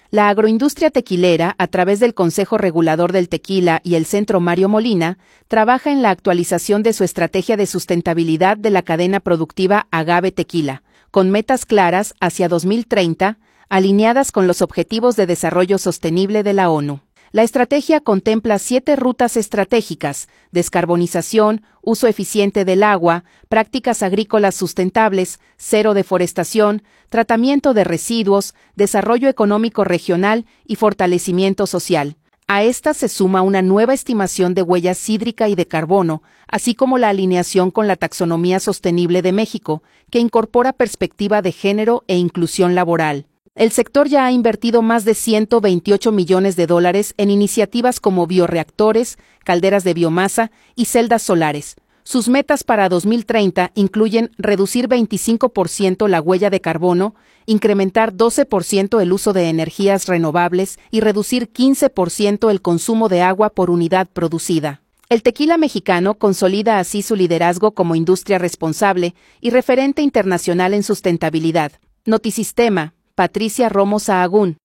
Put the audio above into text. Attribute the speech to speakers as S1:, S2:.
S1: La agroindustria tequilera, a través del Consejo Regulador del Tequila y el Centro Mario Molina, trabaja en la actualización de su estrategia de sustentabilidad de la cadena productiva Agave Tequila, con metas claras hacia 2030, alineadas con los Objetivos de Desarrollo Sostenible de la ONU. La estrategia contempla 7 rutas estratégicas: descarbonización, uso eficiente del agua, prácticas agrícolas sustentables, cero deforestación, tratamiento de residuos, desarrollo económico regional y fortalecimiento social. A esta se suma una nueva estimación de huella hídrica y de carbono, así como la alineación con la taxonomía sostenible de México, que incorpora perspectiva de género e inclusión laboral. El sector ya ha invertido más de $128 millones en iniciativas como bioreactores, calderas de biomasa y celdas solares. Sus metas para 2030 incluyen reducir 25% la huella de carbono, incrementar 12% el uso de energías renovables y reducir 15% el consumo de agua por unidad producida. El tequila mexicano consolida así su liderazgo como industria responsable y referente internacional en sustentabilidad. Notisistema, Patricia Romo Sahagún.